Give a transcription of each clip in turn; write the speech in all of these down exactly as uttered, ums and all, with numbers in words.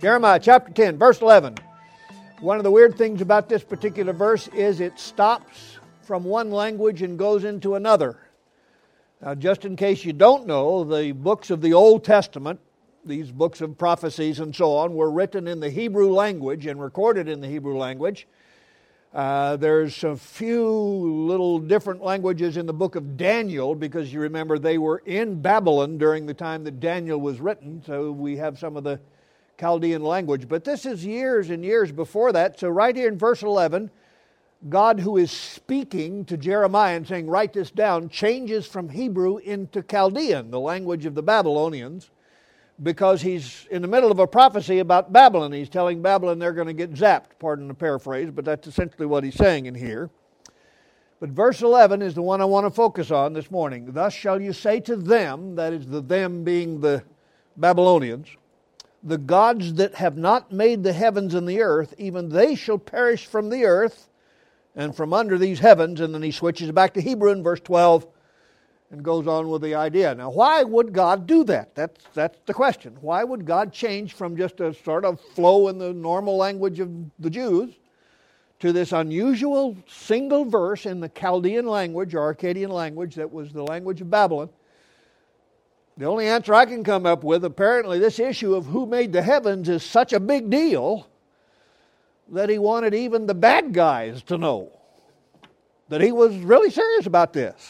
Jeremiah chapter ten, verse eleven. One of the weird things about this particular verse is it stops from one language and goes into another. Now, just in case you don't know, the books of the Old Testament, these books of prophecies and so on, were written in the Hebrew language and recorded in the Hebrew language. Uh, there's a few little different languages in the book of Daniel, because you remember they were in Babylon during the time that Daniel was written, so we have some of the Chaldean language. But this is years and years before that. So right here in verse eleven, God, who is speaking to Jeremiah and saying, write this down, changes from Hebrew into Chaldean, the language of the Babylonians, because he's in the middle of a prophecy about Babylon. He's telling Babylon they're going to get zapped, pardon the paraphrase, but that's essentially what he's saying in here. But verse eleven is the one I want to focus on this morning. Thus shall you say to them, that is the them being the Babylonians, the gods that have not made the heavens and the earth, even they shall perish from the earth and from under these heavens. And then he switches back to Hebrew in verse twelve and goes on with the idea. Now, why would God do that? That's, that's the question. Why would God change from just a sort of flow in the normal language of the Jews to this unusual single verse in the Chaldean language or Akkadian language that was the language of Babylon? The only answer I can come up with, apparently this issue of who made the heavens is such a big deal that he wanted even the bad guys to know that he was really serious about this.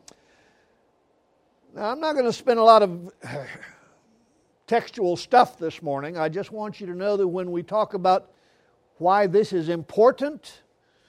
Now, I'm not going to spend a lot of textual stuff this morning. I just want you to know that when we talk about why this is important,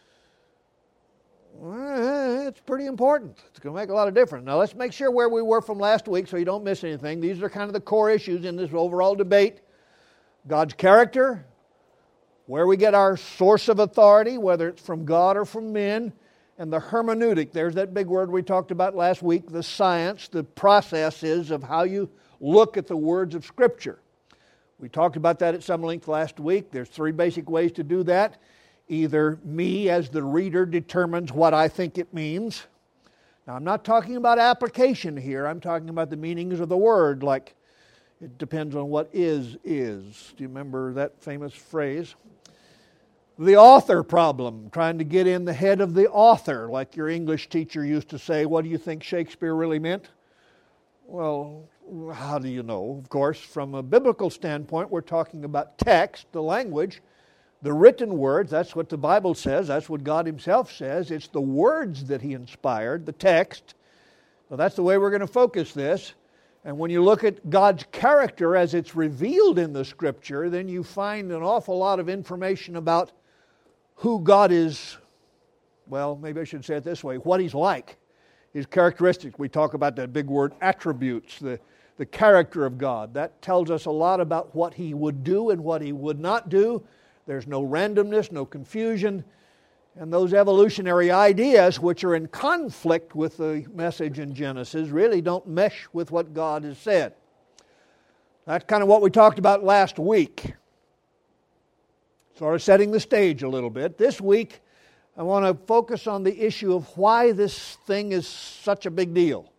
well, it's pretty important. It's going to make a lot of difference. Now, let's make sure where we were from last week so you don't miss anything. These are kind of the core issues in this overall debate. God's character, where we get our source of authority, whether it's from God or from men, and the hermeneutic. There's that big word we talked about last week, the science, the processes of how you look at the words of Scripture. We talked about that at some length last week. There's three basic ways to do that. Either me, as the reader, determines what I think it means. Now, I'm not talking about application here. I'm talking about the meanings of the word, like it depends on what is, is. Do you remember that famous phrase? The author problem, trying to get in the head of the author, like your English teacher used to say, what do you think Shakespeare really meant? Well, how do you know? Of course, from a biblical standpoint, we're talking about text, the language, the written words. That's what the Bible says. That's what God Himself says. It's the words that He inspired, the text. So that's the way we're going to focus this. And when you look at God's character as it's revealed in the Scripture, then you find an awful lot of information about who God is. Well, maybe I should say it this way, what He's like, His characteristics. We talk about that big word, attributes, the, the character of God. That tells us a lot about what He would do and what He would not do. There's no randomness, no confusion. And those evolutionary ideas, which are in conflict with the message in Genesis, really don't mesh with what God has said. That's kind of what we talked about last week. Sort of setting the stage a little bit. This week, I want to focus on the issue of why this thing is such a big deal.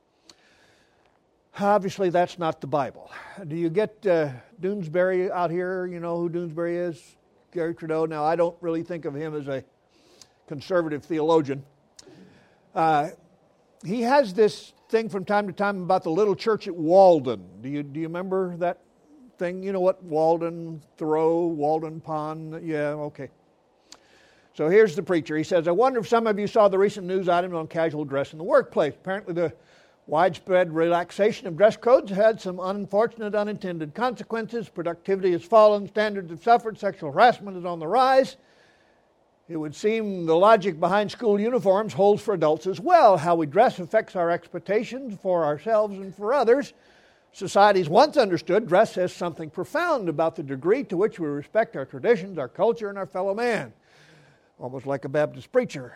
Obviously, that's not the Bible. Do you get uh, Doonesbury out here? You know who Doonesbury is? Gary Trudeau. Now, I don't really think of him as a conservative theologian. Uh, he has this thing from time to time about the little church at Walden. Do you do you remember that thing? You know what? Walden, Thoreau, Walden Pond. Yeah, okay. So here's the preacher. He says, I wonder if some of you saw the recent news items on casual dress in the workplace. Apparently the widespread relaxation of dress codes had some unfortunate unintended consequences. Productivity has fallen, standards have suffered, sexual harassment is on the rise. It would seem the logic behind school uniforms holds for adults as well. How we dress affects our expectations for ourselves and for others. Society's once understood dress says something profound about the degree to which we respect our traditions, our culture, and our fellow man. Almost like a Baptist preacher.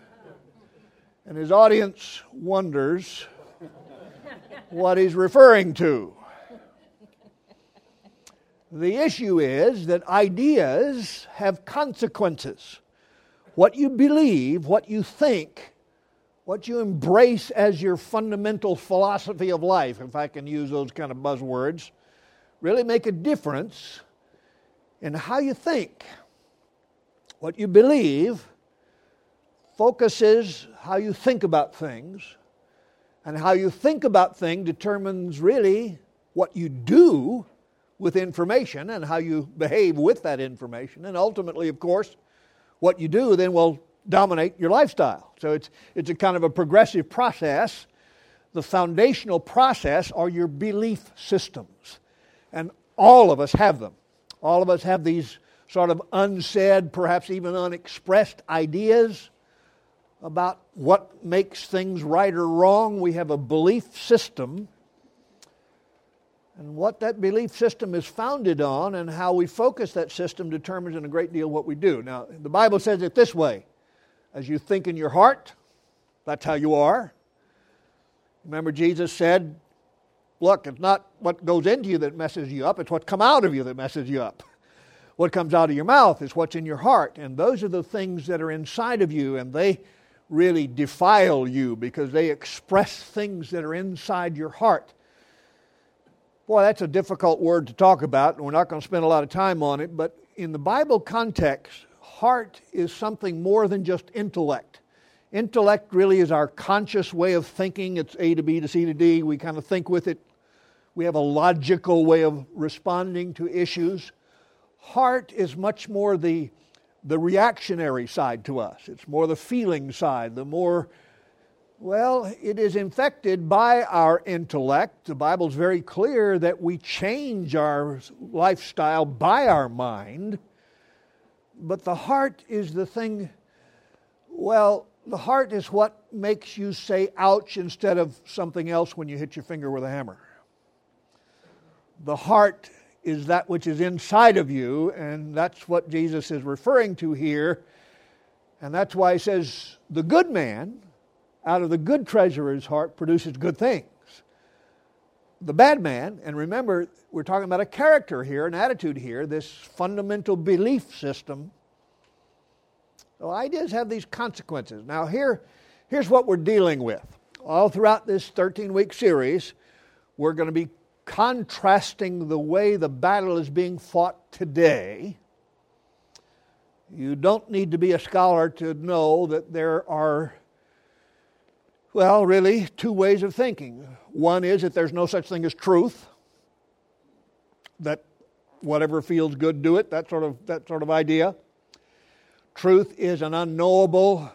And his audience wonders what he's referring to. The issue is that ideas have consequences. What you believe, what you think, what you embrace as your fundamental philosophy of life, if I can use those kind of buzzwords, really make a difference And how you think, what you believe, focuses how you think about things. And how you think about things determines really what you do with information and how you behave with that information. And ultimately, of course, what you do then will dominate your lifestyle. So it's it's a kind of a progressive process. The foundational process are your belief systems. And all of us have them. All of us have these sort of unsaid, perhaps even unexpressed ideas about what makes things right or wrong. We have a belief system. And what that belief system is founded on and how we focus that system determines in a great deal what we do. Now, the Bible says it this way: as you think in your heart, that's how you are. Remember, Jesus said, look, it's not what goes into you that messes you up, it's what comes out of you that messes you up. What comes out of your mouth is what's in your heart. And those are the things that are inside of you, and they really defile you because they express things that are inside your heart. Boy, that's a difficult word to talk about, and we're not going to spend a lot of time on it, but in the Bible context, heart is something more than just intellect. Intellect really is our conscious way of thinking. It's A to B to C to D. We kind of think with it. We have a logical way of responding to issues. Heart is much more the, the reactionary side to us. It's more the feeling side, the more... Well, it is infected by our intellect. The Bible's very clear that we change our lifestyle by our mind. But the heart is the thing, well, the heart is what makes you say ouch instead of something else when you hit your finger with a hammer. The heart is that which is inside of you, and that's what Jesus is referring to here. And that's why he says, the good man, out of the good treasure of his heart, produces good things. The bad man, and remember, we're talking about a character here, an attitude here, this fundamental belief system. So ideas have these consequences. Now here, here's what we're dealing with. All throughout this thirteen-week series, we're going to be contrasting the way the battle is being fought today. You don't need to be a scholar to know that there are, well, really, two ways of thinking. One is that there's no such thing as truth, that whatever feels good, do it, that sort of, that sort of idea. Truth is an unknowable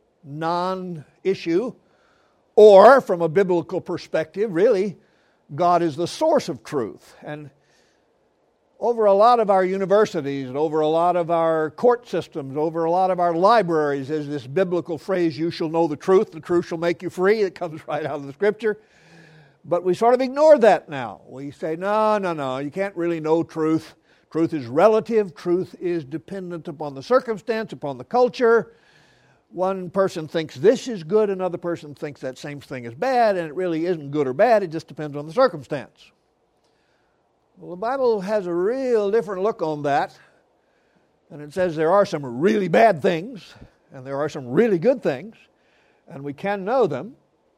non-issue. Or, from a biblical perspective, really, God is the source of truth. And over a lot of our universities, and over a lot of our court systems, over a lot of our libraries is this biblical phrase, you shall know the truth, the truth shall make you free. It comes right out of the Scripture. But we sort of ignore that now. We say, no, no, no, you can't really know truth. Truth is relative. Truth is dependent upon the circumstance, upon the culture. One person thinks this is good, another person thinks that same thing is bad, and it really isn't good or bad. It just depends on the circumstance. Well, the Bible has a real different look on that. And it says there are some really bad things, and there are some really good things, and we can know them.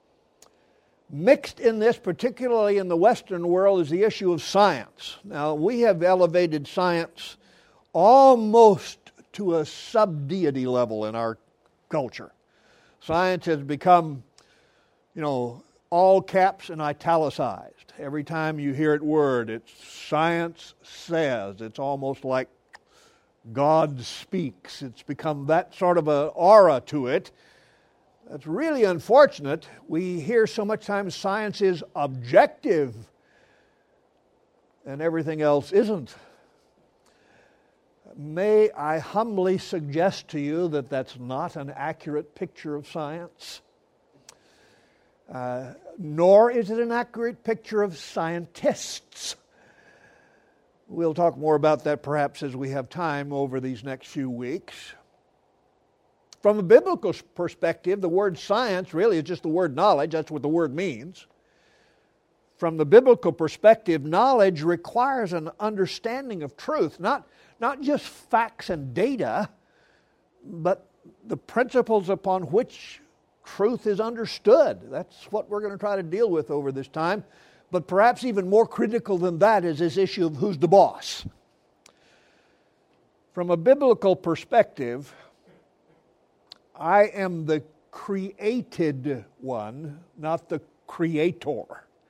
Mixed in this, particularly in the Western world, is the issue of science. Now, we have elevated science almost to a sub-deity level in our culture. Science has become, you know, all caps and italicized. Every time you hear it word, it's science says. It's almost like God speaks. It's become that sort of an aura to it. That's really unfortunate. We hear so much times science is objective and everything else isn't. May I humbly suggest to you that that's not an accurate picture of science. Uh, nor is it an accurate picture of scientists. We'll talk more about that perhaps as we have time over these next few weeks. From a biblical perspective, the word science really is just the word knowledge. That's what the word means. From the biblical perspective, knowledge requires an understanding of truth, not, not just facts and data, but the principles upon which truth is understood. That's what we're going to try to deal with over this time. But perhaps even more critical than that is this issue of who's the boss. From a biblical perspective, I am the created one, not the creator.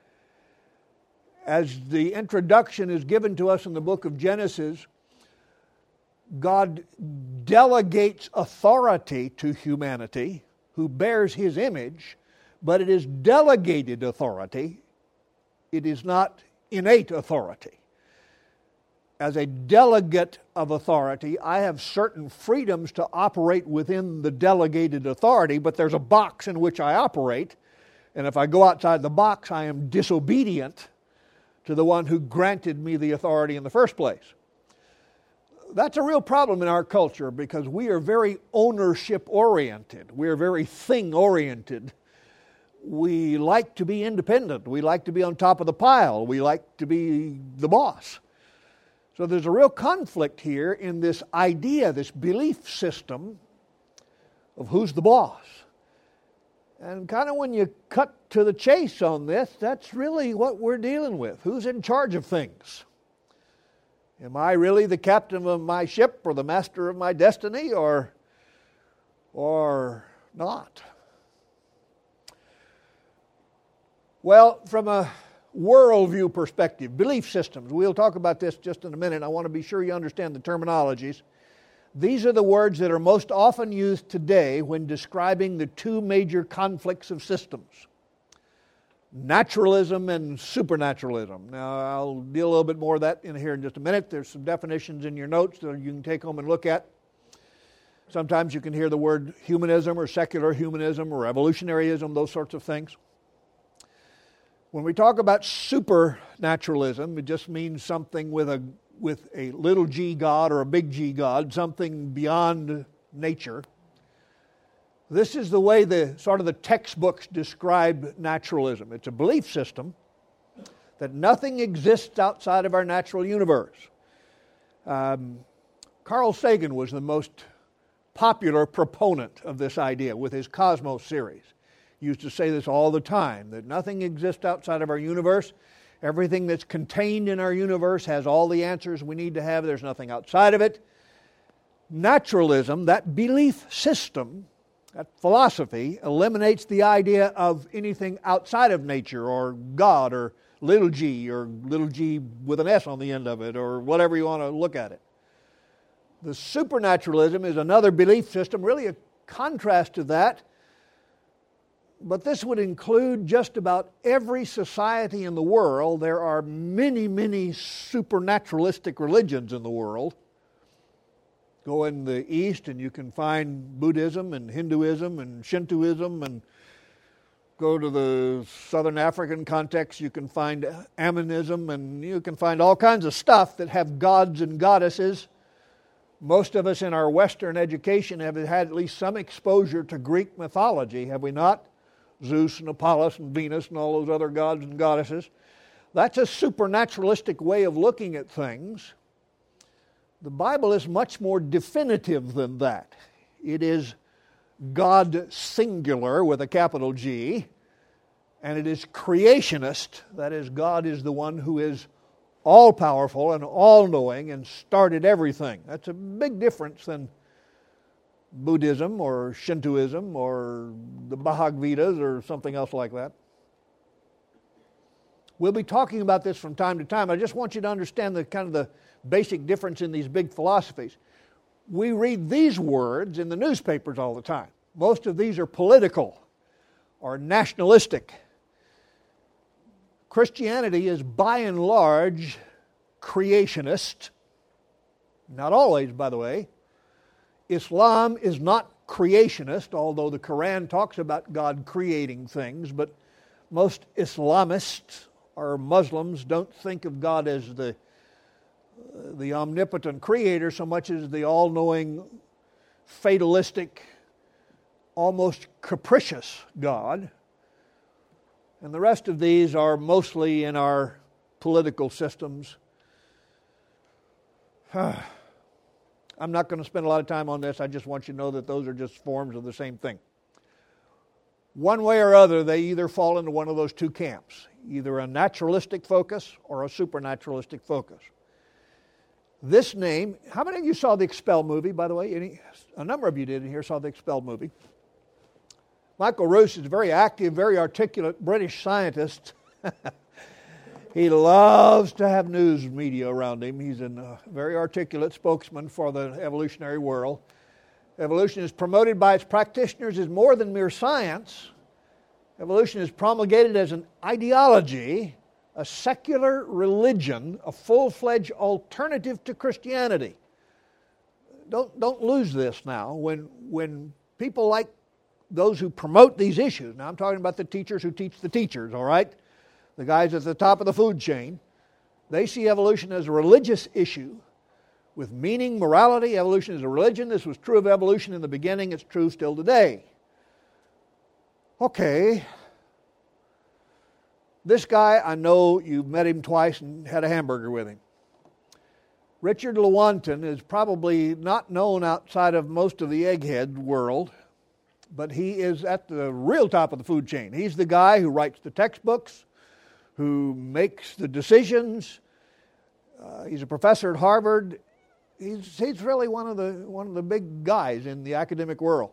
As the introduction is given to us in the book of Genesis, God delegates authority to humanity who bears His image, but it is delegated authority. It is not innate authority. As a delegate of authority, I have certain freedoms to operate within the delegated authority, but there's a box in which I operate, and if I go outside the box, I am disobedient to the one who granted me the authority in the first place. That's a real problem in our culture because we are very ownership-oriented. We are very thing-oriented. We like to be independent. We like to be on top of the pile. We like to be the boss. So there's a real conflict here in this idea, this belief system of who's the boss. And kind of when you cut to the chase on this, that's really what we're dealing with. Who's in charge of things? Am I really the captain of my ship or the master of my destiny or, or not? Well, from a worldview perspective, belief systems. We'll talk about this just in a minute. I want to be sure you understand the terminologies. These are the words that are most often used today when describing the two major conflicts of systems: naturalism and supernaturalism. Now, I'll deal a little bit more of that in here in just a minute. There's some definitions in your notes that you can take home and look at. Sometimes you can hear the word humanism or secular humanism or evolutionaryism, those sorts of things. When we talk about supernaturalism, it just means something with a with a little g God or a big G God, something beyond nature. This is the way the sort of the textbooks describe naturalism. It's a belief system that nothing exists outside of our natural universe. Um, Carl Sagan was the most popular proponent of this idea with his Cosmos series. He used to say this all the time, that nothing exists outside of our universe. Everything that's contained in our universe has all the answers we need to have. There's nothing outside of it. Naturalism, that belief system, that philosophy, eliminates the idea of anything outside of nature or God or little g or little g with an S on the end of it or whatever you want to look at it. The supernaturalism is another belief system, really a contrast to that. But this would include just about every society in the world. There are many, many supernaturalistic religions in the world. Go in the East and you can find Buddhism and Hinduism and Shintoism, and go to the Southern African context, you can find Aminism, and you can find all kinds of stuff that have gods and goddesses. Most of us in our Western education have had at least some exposure to Greek mythology, have we not? Zeus and Apollos and Venus and all those other gods and goddesses. That's a supernaturalistic way of looking at things. The Bible is much more definitive than that. It is God singular with a capital G, and it is creationist. That is, God is the one who is all-powerful and all-knowing and started everything. That's a big difference than Buddhism or Shintoism or the Bhagavad Gita or something else like that. We'll be talking about this from time to time. I just want you to understand the kind of the basic difference in these big philosophies. We read these words in the newspapers all the time. Most of these are political or nationalistic. Christianity is by and large creationist. Not always, by the way. Islam is not creationist, although the Quran talks about God creating things, but most Islamists or Muslims don't think of God as the, the omnipotent creator so much as the all-knowing, fatalistic, almost capricious God. And the rest of these are mostly in our political systems. I'm not going to spend a lot of time on this. I just want you to know that those are just forms of the same thing. One way or other, they either fall into one of those two camps, either a naturalistic focus or a supernaturalistic focus. This name, how many of you saw the Expelled movie, by the way? Any, a number of you did in here saw the Expelled movie. Michael Ruse is a very active, very articulate British scientist. He loves to have news media around him. He's a very articulate spokesman for the evolutionary world. Evolution is promoted by its practitioners as more than mere science. Evolution is promulgated as an ideology, a secular religion, a full-fledged alternative to Christianity. Don't, don't lose this now. When, when people like those who promote these issues, now I'm talking about the teachers who teach the teachers, all right? The guys at the top of the food chain, they see evolution as a religious issue with meaning, morality. Evolution is a religion. This was true of evolution in the beginning. It's true still today. Okay. This guy, I know you've met him twice and had a hamburger with him. Richard Lewontin is probably not known outside of most of the egghead world, but he is at the real top of the food chain. He's the guy who writes the textbooks, who makes the decisions. Uh, he's a professor at Harvard. He's, he's really one of the one of the big guys in the academic world.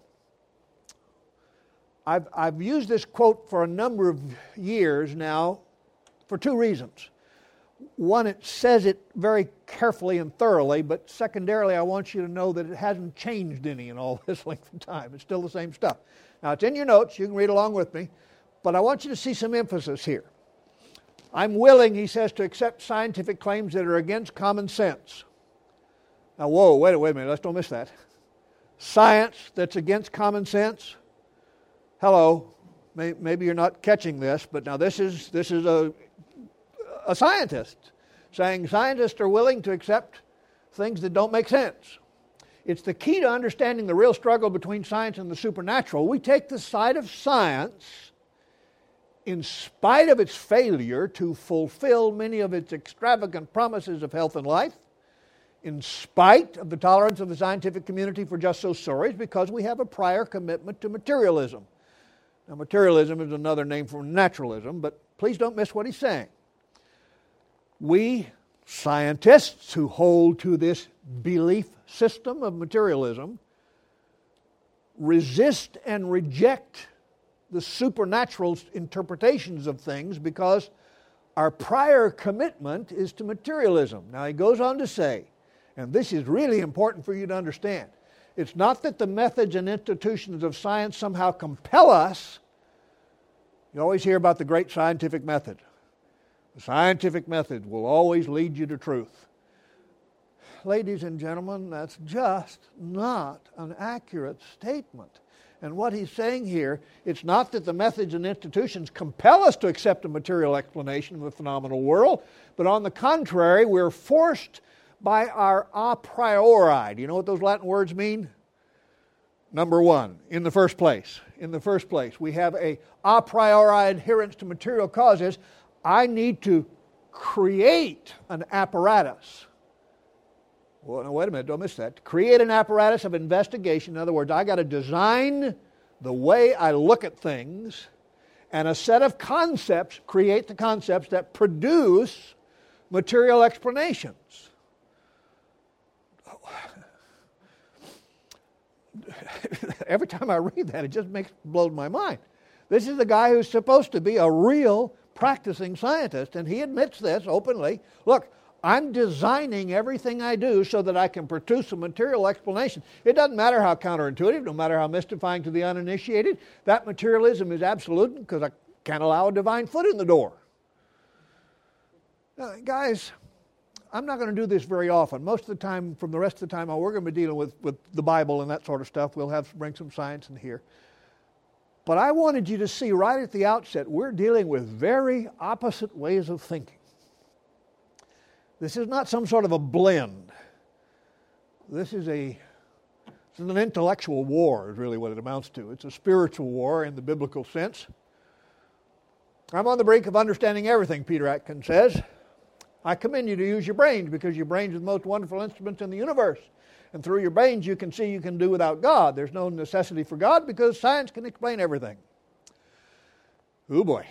I've, I've used this quote for a number of years now for two reasons. One, it says it very carefully and thoroughly, but secondarily, I want you to know that it hasn't changed any in all this length of time. It's still the same stuff. Now, it's in your notes. You can read along with me. But I want you to see some emphasis here. I'm willing, he says, to accept scientific claims that are against common sense. Now, whoa, wait, wait a minute. Let's don't miss that. Science that's against common sense? Hello. Maybe you're not catching this, but now this is this is a, a scientist saying scientists are willing to accept things that don't make sense. It's the key to understanding the real struggle between science and the supernatural. We take the side of science in spite of its failure to fulfill many of its extravagant promises of health and life, in spite of the tolerance of the scientific community for just those stories, because we have a prior commitment to materialism. Now, materialism is another name for naturalism, but please don't miss what he's saying. We scientists who hold to this belief system of materialism resist and reject the supernatural interpretations of things because our prior commitment is to materialism. Now, he goes on to say, and this is really important for you to understand, it's not that the methods and institutions of science somehow compel us. You always hear about the great scientific method. The scientific method will always lead you to truth. Ladies and gentlemen, that's just not an accurate statement. And what he's saying here, it's not that the methods and institutions compel us to accept a material explanation of the phenomenal world, but on the contrary, we're forced by our a priori. Do you know what those Latin words mean? Number one, in the first place. In the first place, we have a a priori adherence to material causes. I need to create an apparatus. Well, no, wait a minute, don't miss that. Create an apparatus of investigation. In other words, I got to design the way I look at things, and a set of concepts, create the concepts that produce material explanations. Every time I read that, it just makes blows my mind. This is the guy who's supposed to be a real practicing scientist, and he admits this openly. Look, I'm designing everything I do so that I can produce a material explanation. It doesn't matter how counterintuitive, no matter how mystifying to the uninitiated. That materialism is absolute because I can't allow a divine foot in the door. Now, guys, I'm not going to do this very often. Most of the time, from the rest of the time, we're going to be dealing with, with the Bible and that sort of stuff. We'll have bring some science in here. But I wanted you to see right at the outset, we're dealing with very opposite ways of thinking. This is not some sort of a blend. This is a this is an intellectual war, is really what it amounts to. It's a spiritual war in the biblical sense. I'm on the brink of understanding everything, Peter Atkins says. I commend you to use your brains because your brains are the most wonderful instruments in the universe. And through your brains you can see you can do without God. There's no necessity for God because science can explain everything. Oh boy.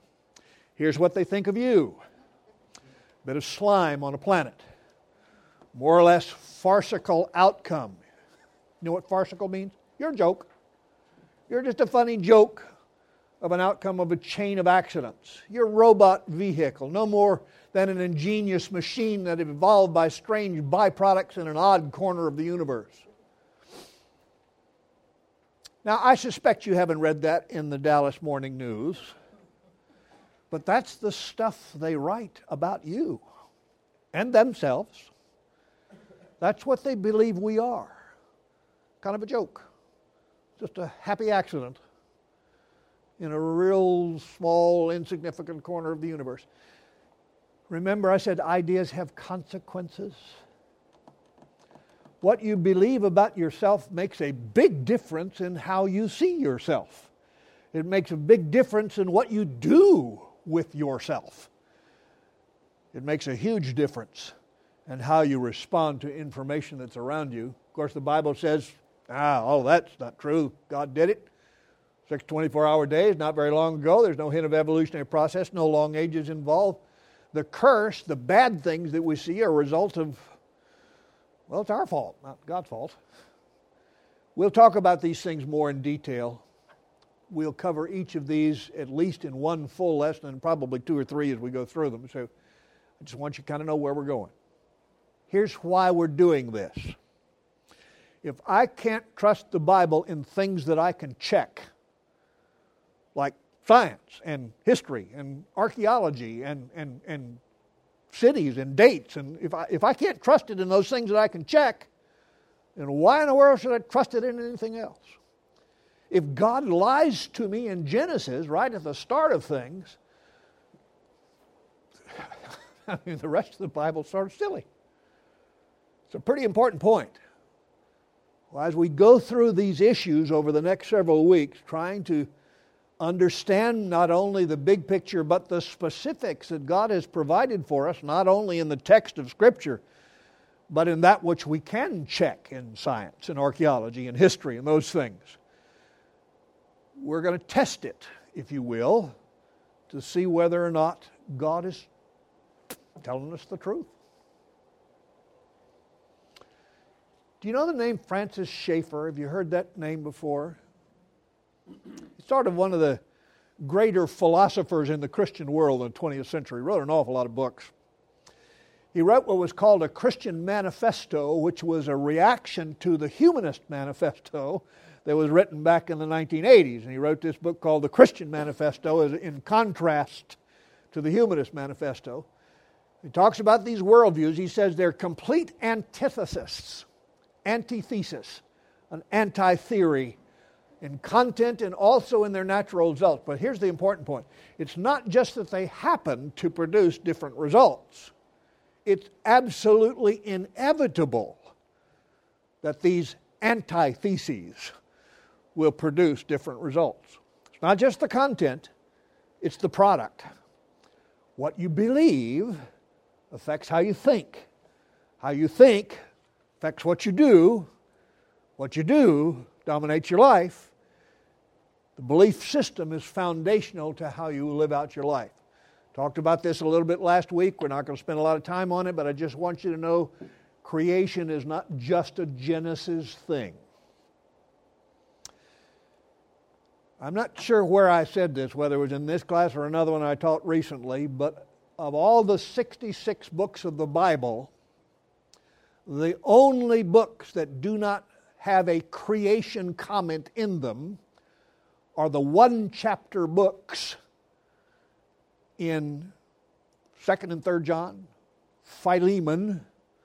Here's what they think of you. Bit of slime on a planet. more or less farcical outcome. You know what farcical means? You're a joke. You're just a funny joke of an outcome of a chain of accidents. You're a robot vehicle, no more than an ingenious machine that evolved by strange byproducts in an odd corner of the universe. Now, I suspect you haven't read that in the Dallas Morning News, but that's the stuff they write about you and themselves. That's what they believe we are. Kind of a joke. Just a happy accident in a real small, insignificant corner of the universe. Remember, I said ideas have consequences. What you believe about yourself makes a big difference in how you see yourself. It makes a big difference in what you do with yourself. It makes a huge difference in how you respond to information that's around you. Of course, the Bible says, ah, all that's not true. God did it. Six twenty-four hour days, not very long ago. There's no hint of evolutionary process, no long ages involved. The curse, the bad things that we see are a result of, well, it's our fault, not God's fault. We'll talk about these things more in detail. We'll cover each of these at least in one full lesson and probably two or three as we go through them. So I just want you to kind of know where we're going. Here's why we're doing this. If I can't trust the Bible in things that I can check, like science and history and archaeology and, and, and cities and dates, and if I, if I can't trust it in those things that I can check, then why in the world should I trust it in anything else? If God lies to me in Genesis right at the start of things, I mean, the rest of the Bible is sort of silly. It's a pretty important point. Well, as we go through these issues over the next several weeks, trying to understand not only the big picture, but the specifics that God has provided for us, not only in the text of Scripture, but in that which we can check in science and archaeology and history and those things. We're going to test it, if you will, to see whether or not God is telling us the truth. Do you know the name Francis Schaeffer? Have you heard that name before? He's sort of one of the greater philosophers in the Christian world in the twentieth century. He wrote an awful lot of books. He wrote what was called a Christian Manifesto, which was a reaction to the Humanist Manifesto that was written back in the nineteen eighties. And he wrote this book called the Christian Manifesto as in contrast to the Humanist Manifesto. He talks about these worldviews. He says they're complete antithesis, antithesis, an anti-theory in content and also in their natural results. But here's the important point. It's not just that they happen to produce different results. It's absolutely inevitable that these antitheses will produce different results. It's not just the content, it's the product. What you believe affects how you think. How you think affects what you do. What you do dominates your life. The belief system is foundational to how you live out your life. Talked about this a little bit last week. We're not going to spend a lot of time on it, but I just want you to know creation is not just a Genesis thing. I'm not sure where I said this, whether it was in this class or another one I taught recently, but of all the sixty-six books of the Bible, the only books that do not have a creation comment in them are the one-chapter books in Second and Third John, Philemon,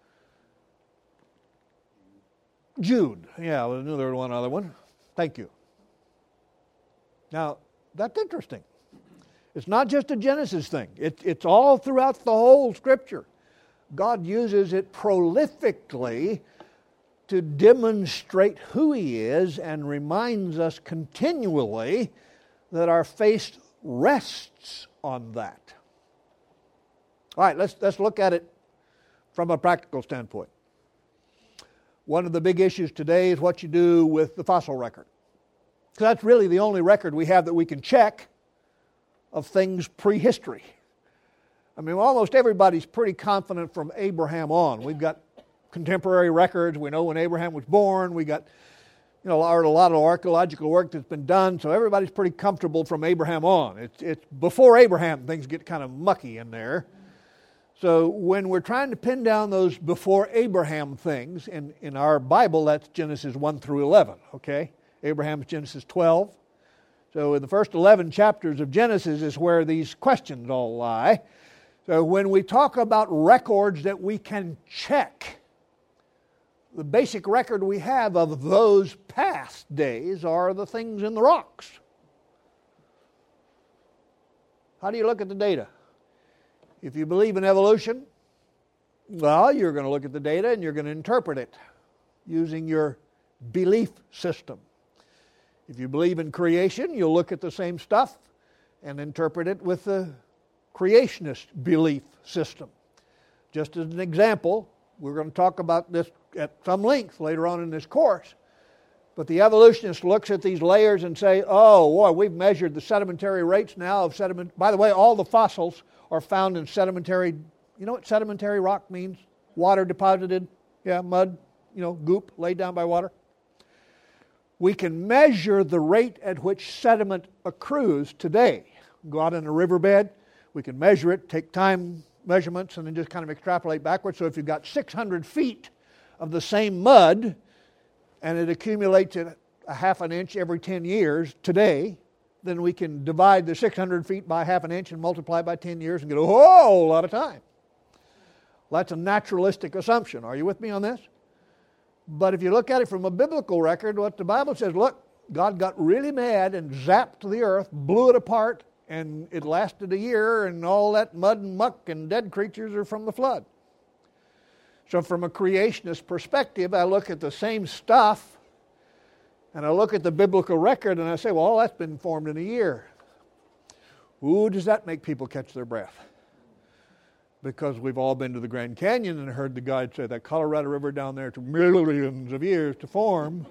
Jude. Yeah, I knew there was one other one. Thank you. Now, that's interesting. It's not just a Genesis thing. It, it's all throughout the whole Scripture. God uses it prolifically to demonstrate who He is and reminds us continually that our faith rests on that. All right, let's, let's look at it from a practical standpoint. One of the big issues today is what you do with the fossil record. Because that's really the only record we have that we can check of things prehistory. I mean, almost everybody's pretty confident from Abraham on. We've got contemporary records. We know when Abraham was born. We got, you know, a lot of archaeological work that's been done. So everybody's pretty comfortable from Abraham on. It's, it's before Abraham things get kind of mucky in there. So when we're trying to pin down those before Abraham things, in, in our Bible, that's Genesis one through eleven, okay? Abraham's Genesis twelve. So in the first eleven chapters of Genesis is where these questions all lie. So when we talk about records that we can check, the basic record we have of those past days are the things in the rocks. How do you look at the data? If you believe in evolution, well, you're going to look at the data and you're going to interpret it using your belief system. If you believe in creation, you'll look at the same stuff and interpret it with the creationist belief system. Just as an example, we're going to talk about this at some length later on in this course, but the evolutionist looks at these layers and say, oh, boy, we've measured the sedimentary rates now of sediment. By the way, all the fossils are found in sedimentary, you know what sedimentary rock means? Water deposited, yeah, mud, you know, goop laid down by water. We can measure the rate at which sediment accrues today. Go out in a riverbed, we can measure it, take time measurements, and then just kind of extrapolate backwards. So if you've got six hundred feet of the same mud, and it accumulates at a half an inch every ten years today, then we can divide the six hundred feet by half an inch and multiply by ten years and get a whole lot of time. Well, that's a naturalistic assumption. Are you with me on this? But if you look at it from a biblical record, what the Bible says, look, God got really mad and zapped the earth, blew it apart, and it lasted a year, and all that mud and muck and dead creatures are from the flood. So from a creationist perspective, I look at the same stuff, and I look at the biblical record, and I say, well, that's been formed in a year. Ooh, does that make people catch their breath? Because we've all been to the Grand Canyon and heard the guide say that Colorado River down there took millions of years to form.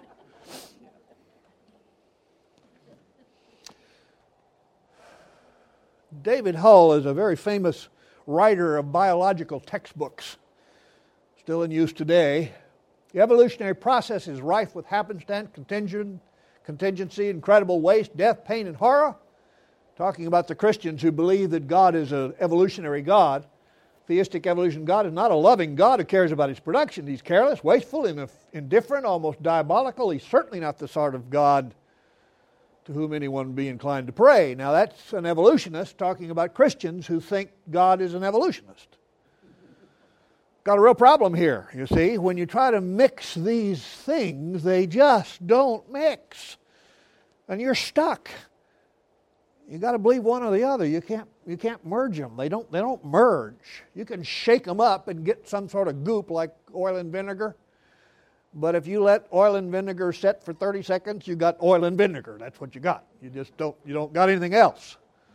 David Hull is a very famous writer of biological textbooks, still in use today. The evolutionary process is rife with happenstance, contingent, contingency, incredible waste, death, pain, and horror. Talking about the Christians who believe that God is an evolutionary God. Theistic evolution God is not a loving God who cares about his production. He's careless, wasteful, indifferent, almost diabolical. He's certainly not the sort of God to whom anyone would be inclined to pray. Now that's an evolutionist talking about Christians who think God is an evolutionist. Got a real problem here, you see. When you try to mix these things, they just don't mix. And you're stuck. You got to believe one or the other. You can't you can't merge them. They don't they don't merge. You can shake them up and get some sort of goop like oil and vinegar. But if you let oil and vinegar set for thirty seconds, you got oil and vinegar. That's what you got. You just don't you don't got anything else.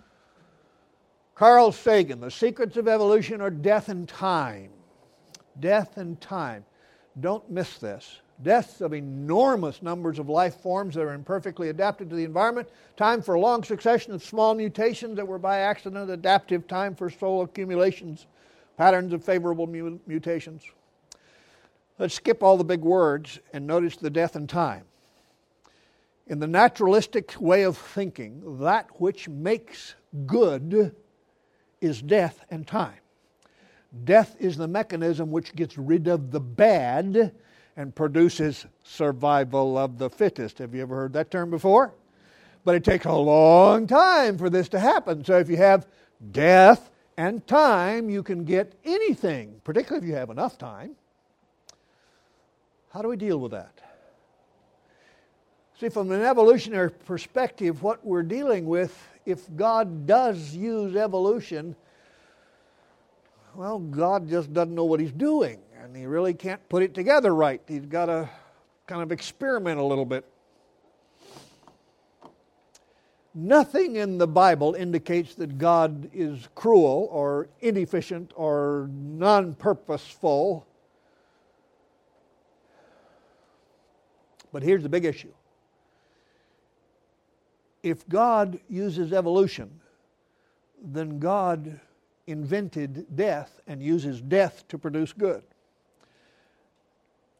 Carl Sagan, the secrets of evolution are death and time. Death and time. Don't miss this. Deaths of enormous numbers of life forms that are imperfectly adapted to the environment. Time for a long succession of small mutations that were by accident. Adaptive time for soul accumulations. Patterns of favorable mu- mutations. Let's skip all the big words and notice the death and time. In the naturalistic way of thinking, that which makes good is death and time. Death is the mechanism which gets rid of the bad and produces survival of the fittest. Have you ever heard that term before? But it takes a long time for this to happen. So if you have death and time, you can get anything, particularly if you have enough time. How do we deal with that? See, from an evolutionary perspective, what we're dealing with, if God does use evolution, well, God just doesn't know what he's doing, and he really can't put it together right. He's got to kind of experiment a little bit. Nothing in the Bible indicates that God is cruel or inefficient or non-purposeful. But here's the big issue. If God uses evolution, then God invented death and uses death to produce good.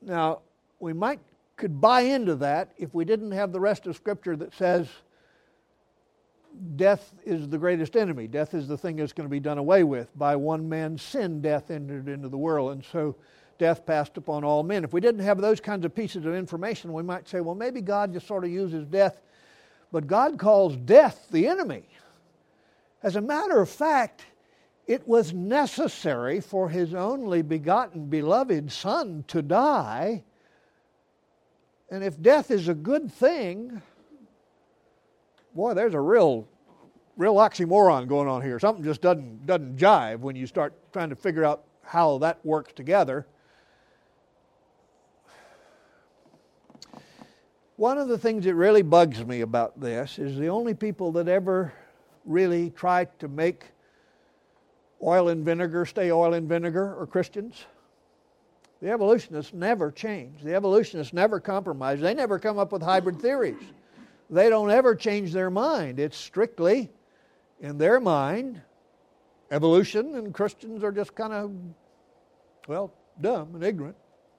Now, we might could buy into that if we didn't have the rest of Scripture that says death is the greatest enemy. Death is the thing that's going to be done away with. By one man's sin, death entered into the world, and so death passed upon all men. If we didn't have those kinds of pieces of information, we might say, well, maybe God just sort of uses death, but God calls death the enemy. As a matter of fact, it was necessary for His only begotten beloved Son to die. And if death is a good thing, boy, there's a real, real oxymoron going on here. Something just doesn't doesn't jive when you start trying to figure out how that works together. One of the things that really bugs me about this is the only people that ever really try to make oil and vinegar stay oil and vinegar are Christians. The evolutionists never change. The evolutionists never compromise. They never come up with hybrid theories. They don't ever change their mind. It's strictly, in their mind, evolution, and Christians are just kind of, well, dumb and ignorant.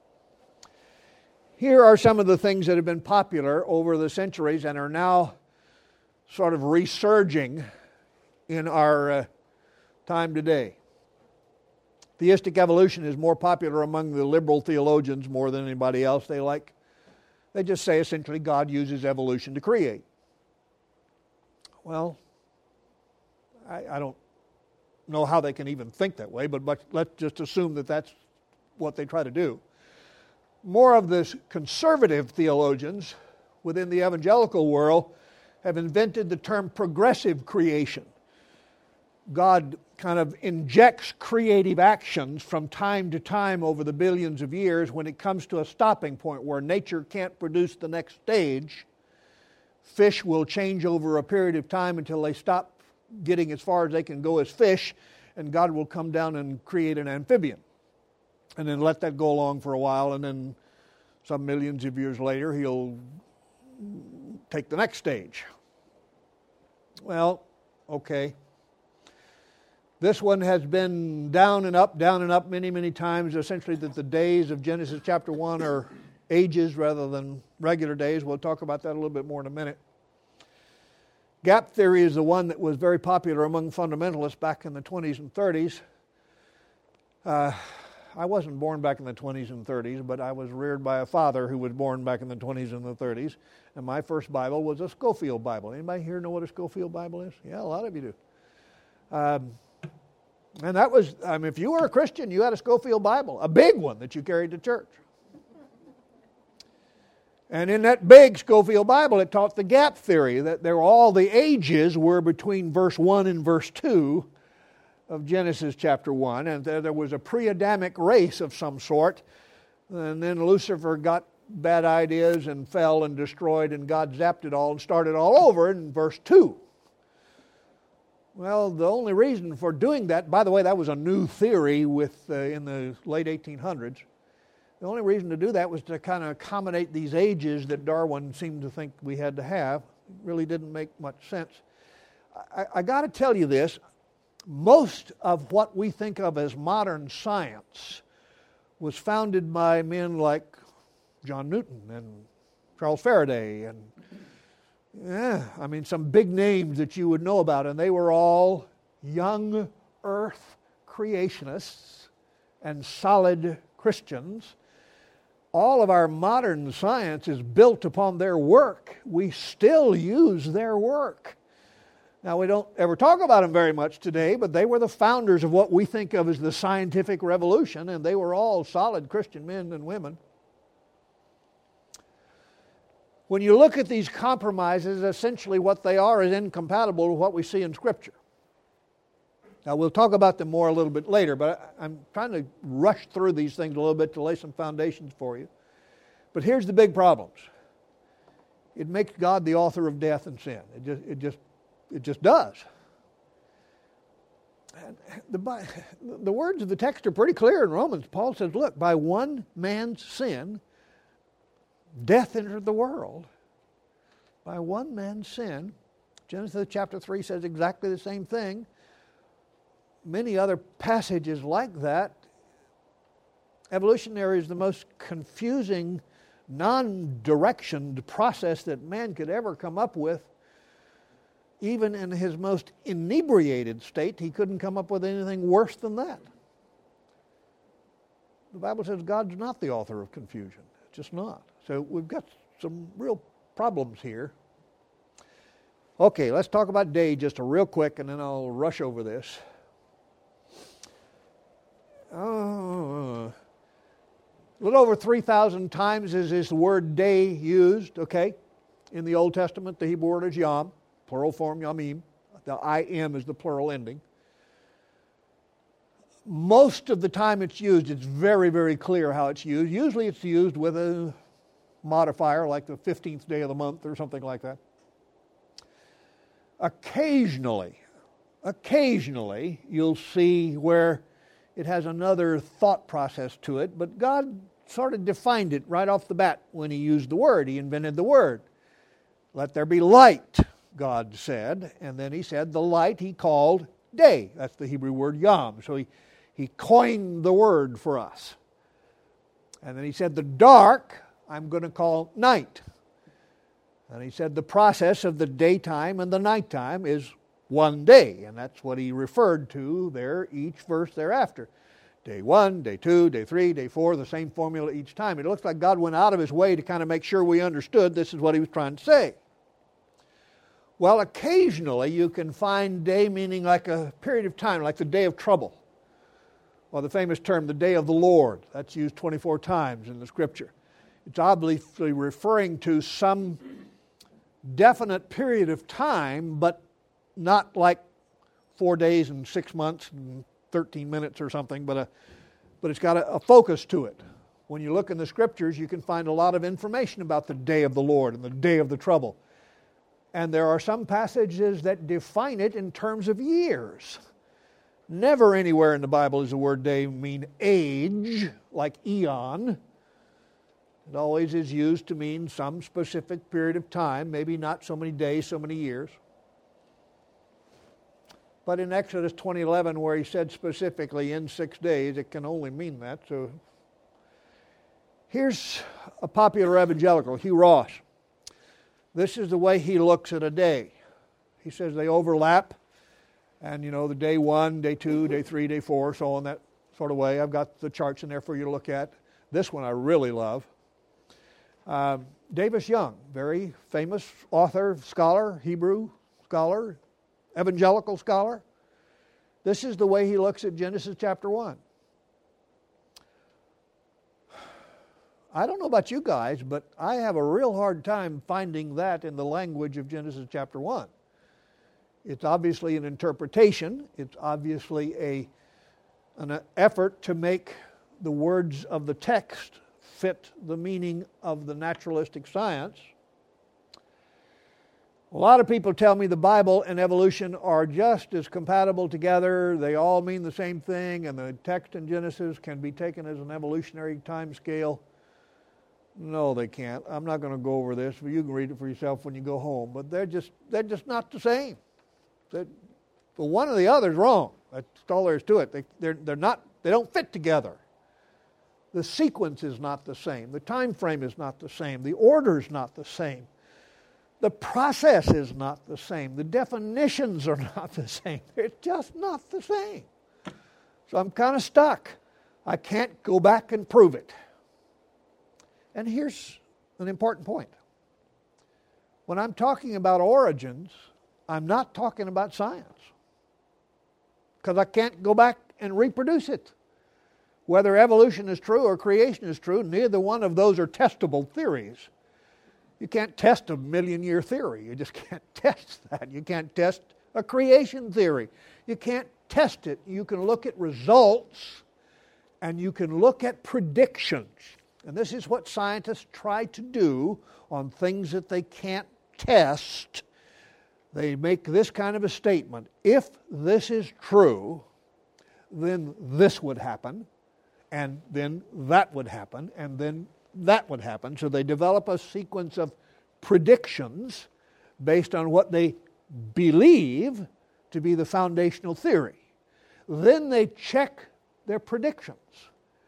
Here are some of the things that have been popular over the centuries and are now sort of resurging in our uh, time today. Theistic evolution is more popular among the liberal theologians more than anybody else. They like, they just say essentially God uses evolution to create. Well, I, I don't know how they can even think that way, but, but let's just assume that that's what they try to do. More of the conservative theologians within the evangelical world have invented the term progressive creation. God kind of injects creative actions from time to time over the billions of years. When it comes to a stopping point where nature can't produce the next stage, fish will change over a period of time until they stop getting as far as they can go as fish, and God will come down and create an amphibian. And then let that go along for a while, and then some millions of years later, He'll take the next stage. Well, okay. This one has been down and up, down and up many, many times, essentially that the days of Genesis chapter one are ages rather than regular days. We'll talk about that a little bit more in a minute. Gap theory is the one that was very popular among fundamentalists back in the twenties and thirties. Uh, I wasn't born back in the twenties and thirties, but I was reared by a father who was born back in the twenties and the thirties, and my first Bible was a Scofield Bible. Anybody here know what a Scofield Bible is? Yeah, a lot of you do. Um, and that was, I mean, if you were a Christian, you had a Scofield Bible, a big one that you carried to church. And in that big Scofield Bible, it taught the gap theory, that there all the ages were between verse one and verse two of Genesis chapter one, and there was a pre-Adamic race of some sort, and then Lucifer got bad ideas and fell and destroyed, and God zapped it all and started all over in verse two. Well, the only reason for doing that, by the way, that was a new theory with uh, in the late eighteen hundreds. The only reason to do that was to kind of accommodate these ages that Darwin seemed to think we had to have. It really didn't make much sense. I, I got to tell you this. Most of what we think of as modern science was founded by men like John Newton and Charles Faraday and, yeah, I mean, some big names that you would know about, and they were all young earth creationists and solid Christians. All of our modern science is built upon their work. We still use their work. Now, we don't ever talk about them very much today, but they were the founders of what we think of as the scientific revolution, and they were all solid Christian men and women. When you look at these compromises, essentially what they are is incompatible with what we see in Scripture. Now, we'll talk about them more a little bit later, but I'm trying to rush through these things a little bit to lay some foundations for you. But here's the big problems. It makes God the author of death and sin. It just, it just, it just does. And the, the words of the text are pretty clear in Romans. Paul says, look, by one man's sin, death entered the world. By one man's sin. Genesis chapter three says exactly the same thing. Many other passages like that Evolutionary is the most confusing, non-directioned process that man could ever come up with. Even in his most inebriated state, he couldn't come up with anything worse than that. The Bible says God's not the author of confusion. It's just not. So we've got some real problems here. Okay, let's talk about day just a real quick, and then I'll rush over this. Uh, a little over three thousand times is this word day used, okay? In the Old Testament, the Hebrew word is yom, plural form yamim. The I am is the plural ending. Most of the time it's used, it's very, very clear how it's used. Usually it's used with a modifier like the fifteenth day of the month or something like that. Occasionally, occasionally you'll see where it has another thought process to it, but God sort of defined it right off the bat when He used the word. He invented the word. Let there be light, God said, and then He said the light He called day. That's the Hebrew word yom. So He, he coined the word for us. And then He said the dark I'm going to call night. And He said the process of the daytime and the nighttime is one day. And that's what He referred to there, each verse thereafter. Day one, day two, day three, day four, the same formula each time. It looks like God went out of His way to kind of make sure we understood this is what He was trying to say. Well, occasionally you can find day meaning like a period of time, like the day of trouble. Or the famous term, the day of the Lord. That's used twenty-four times in the Scripture. It's obviously referring to some definite period of time, but not like four days and six months and thirteen minutes or something, but a, but it's got a, a focus to it. When you look in the Scriptures, you can find a lot of information about the day of the Lord and the day of the trouble. And there are some passages that define it in terms of years. Never anywhere in the Bible does the word day mean age, like eon. It always is used to mean some specific period of time, maybe not so many days, so many years. But in Exodus twenty eleven, where He said specifically in six days, it can only mean that. So here's a popular evangelical, Hugh Ross. This is the way he looks at a day. He says they overlap, and you know, the day one, day two, day three, day four, so on that sort of way. I've got the charts in there for you to look at. This one I really love. Um, Davis Young, very famous author, scholar, Hebrew scholar, evangelical scholar. This is the way he looks at Genesis chapter one. I don't know about you guys, but I have a real hard time finding that in the language of Genesis chapter one. It's obviously an interpretation. It's obviously a, an effort to make the words of the text fit the meaning of the naturalistic science. A lot of people tell me the Bible and evolution are just as compatible together. They all mean the same thing, and the text in Genesis can be taken as an evolutionary time scale. No, they can't. I'm not going to go over this, but you can read it for yourself when you go home. But they're just they're just not the same. They're, well, one or the other is wrong. That's all there is to it. They they're they're not. They don't fit together. The sequence is not the same. The time frame is not the same. The order is not the same. The process is not the same. The definitions are not the same. They're just not the same. So I'm kind of stuck. I can't go back and prove it. And here's an important point. When I'm talking about origins, I'm not talking about science. Because I can't go back and reproduce it. Whether evolution is true or creation is true, neither one of those are testable theories. You can't test a million-year theory. You just can't test that. You can't test a creation theory. You can't test it. You can look at results, and you can look at predictions. And this is what scientists try to do on things that they can't test. They make this kind of a statement. If this is true, then this would happen, and then that would happen, and then that would happen. So they develop a sequence of predictions based on what they believe to be the foundational theory. Then they check their predictions.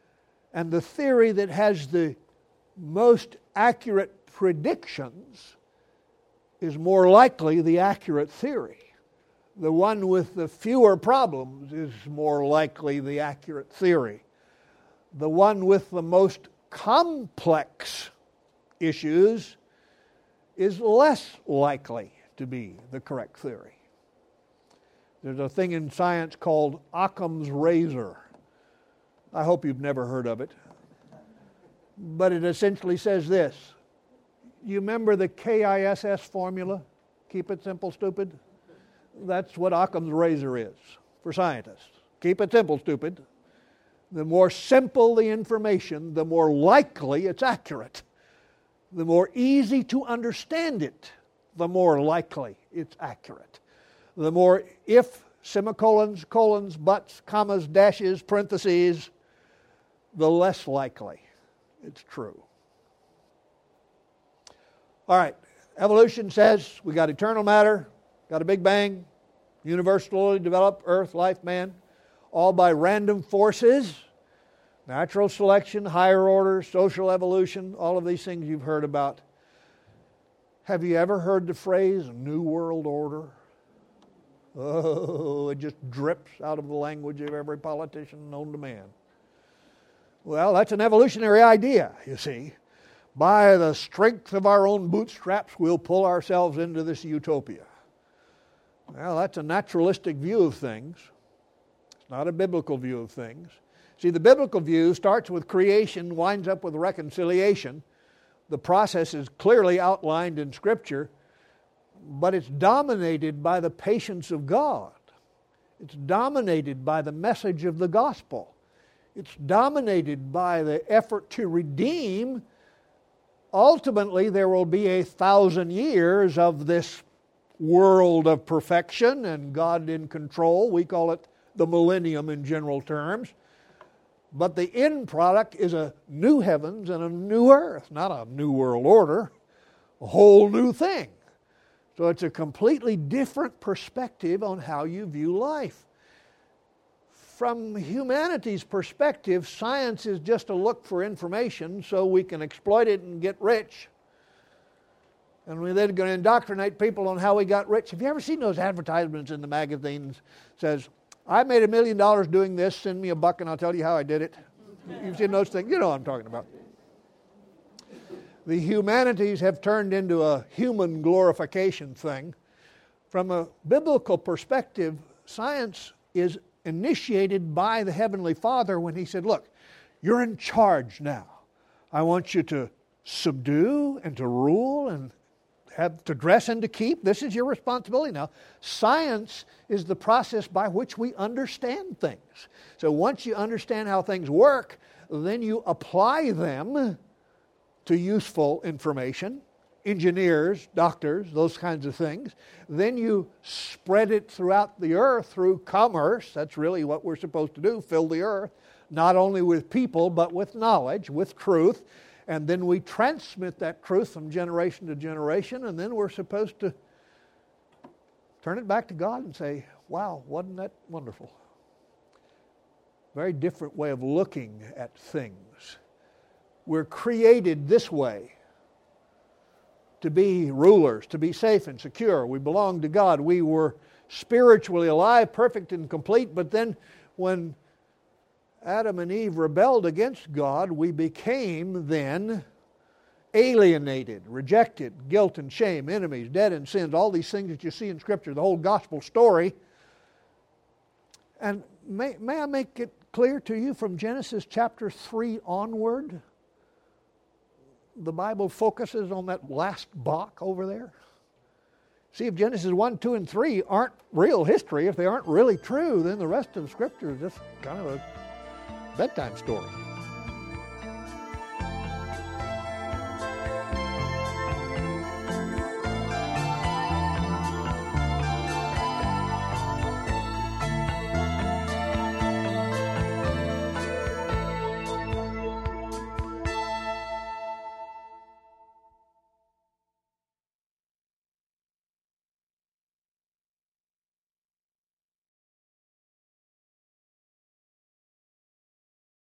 And the theory that has the most accurate predictions is more likely the accurate theory. The one with the fewer problems is more likely the accurate theory. The one with the most complex issues is less likely to be the correct theory. There's a thing in science called Occam's razor. I hope you've never heard of it. But it essentially says this. You remember the K I S S formula? Keep it simple, stupid? That's what Occam's razor is for scientists. Keep it simple, stupid. The more simple the information, the more likely it's accurate. The more easy to understand it, the more likely it's accurate. The more if, semicolons, colons, buts, commas, dashes, parentheses, the less likely it's true. All right, evolution says we got eternal matter, got a big bang, universally developed earth, life, man, all by random forces, natural selection, higher order, social evolution, all of these things you've heard about. Have you ever heard the phrase New World Order? Oh, it just drips out of the language of every politician known to man. Well, that's an evolutionary idea, you see. By the strength of our own bootstraps, we'll pull ourselves into this utopia. Well, that's a naturalistic view of things. It's not a biblical view of things. See, the biblical view starts with creation, winds up with reconciliation. The process is clearly outlined in Scripture, but it's dominated by the patience of God. It's dominated by the message of the gospel. It's dominated by the effort to redeem. Ultimately, there will be a thousand years of this world of perfection and God in control. We call it the millennium in general terms. But the end product is a new heavens and a new earth, not a new world order, a whole new thing. So it's a completely different perspective on how you view life. From humanity's perspective, science is just a look for information so we can exploit it and get rich. And we're then going to indoctrinate people on how we got rich. Have you ever seen those advertisements in the magazines that says, I made a million dollars doing this, send me a buck and I'll tell you how I did it? You've seen those things? You know what I'm talking about. The humanities have turned into a human glorification thing. From a biblical perspective, science is initiated by the Heavenly Father when He said, look, you're in charge now. I want you to subdue and to rule and have to dress and to keep. This is your responsibility now. Science is the process by which we understand things. So once you understand how things work, then you apply them to useful information. Engineers, doctors, those kinds of things. Then you spread it throughout the earth through commerce. That's really what we're supposed to do, fill the earth, not only with people, but with knowledge, with truth. And then we transmit that truth from generation to generation, and then we're supposed to turn it back to God and say, wow, wasn't that wonderful? Very different way of looking at things. We're created this way. To be rulers, to be safe and secure. We belong to God. We were spiritually alive, perfect and complete, but then when Adam and Eve rebelled against God, we became then alienated, rejected, guilt and shame, enemies, dead in sins, all these things that you see in Scripture, the whole gospel story. And may, may I make it clear to you from Genesis chapter three onward, the Bible focuses on that last block over there. See, if Genesis one, two, and three aren't real history, if they aren't really true, then the rest of the Scripture is just kind of a bedtime story.